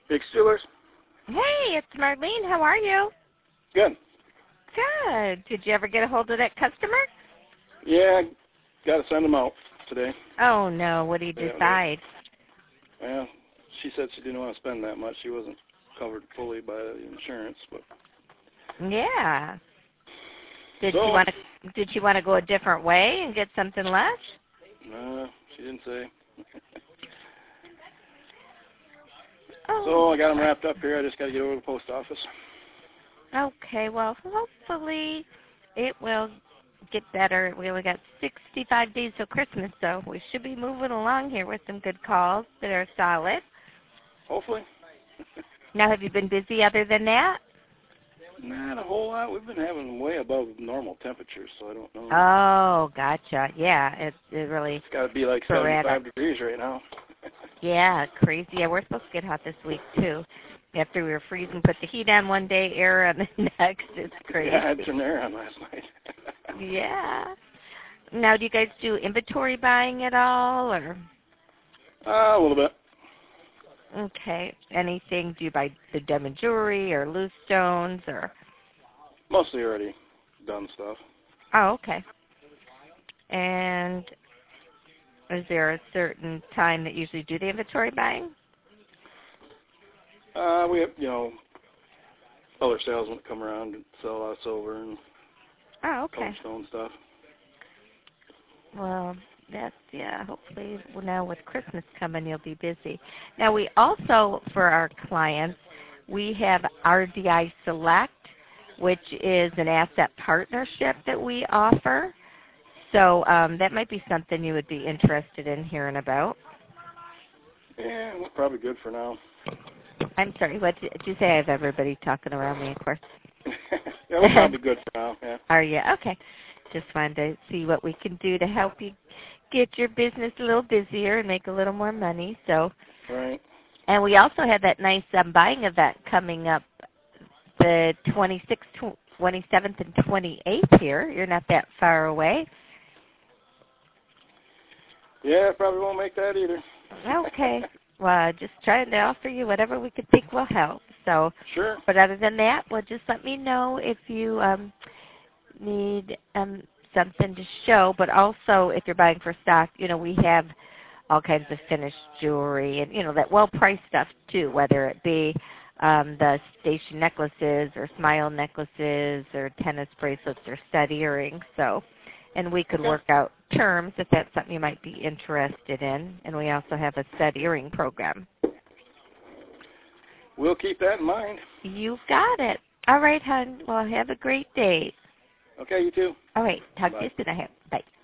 Big Steelers? Hey, it's Marlene. How are you? Good. Good. Did you ever get a hold of that customer? Yeah, got to send them out today. Oh, no. What did you decide? Well, she said she didn't want to spend that much. She wasn't covered fully by the insurance, but... Yeah. Did she want to go a different way and get something less? No, she didn't say. Oh. So I got them wrapped up here. I just got to get over to the post office. Okay, well, hopefully it will get better. We only got 65 days till Christmas, so we should be moving along here with some good calls that are solid. Hopefully. Now, have you been busy other than that? Not a whole lot. We've been having way above normal temperatures, so I don't know. Oh, gotcha. Yeah, it really... It's got to be like 75 degrees right now. Yeah, crazy. Yeah, we're supposed to get hot this week, too. After we were freezing, put the heat on one day, air on the next. It's crazy. Yeah, I had some air on last night. Yeah. Now, do you guys do inventory buying at all, or? A little bit. Okay. Anything? Do you buy the diamond jewelry or loose stones, or? Mostly already done stuff. Oh, okay. And is there a certain time that you usually do the inventory buying? We have, other salesmen come around and sell us silver and stone stuff. Well, hopefully now with Christmas coming, you'll be busy. Now, we also, for our clients, we have RDI Select, which is an asset partnership that we offer. So that might be something you would be interested in hearing about. Yeah, probably good for now. I'm sorry, what did you say? I have everybody talking around me, of course. Yeah, we'll probably be good for now, yeah. Are you? Okay. Just wanted to see what we can do to help you get your business a little busier and make a little more money. So, right. And we also have that nice buying event coming up the 26th, 27th, and 28th here. You're not that far away. Yeah, probably won't make that either. Okay. Well, just trying to offer you whatever we could think will help. So, sure. But other than that, well, just let me know if you need something to show. But also, if you're buying for stock, we have all kinds of finished jewelry and, that well-priced stuff, too, whether it be the station necklaces or smile necklaces or tennis bracelets or stud earrings. So, and we could work out terms if that's something you might be interested in. And we also have a stud earring program. We'll keep that in mind. You got it. All right, hon. Well, have a great day. Okay, you too. All right. Talk to you soon. Bye.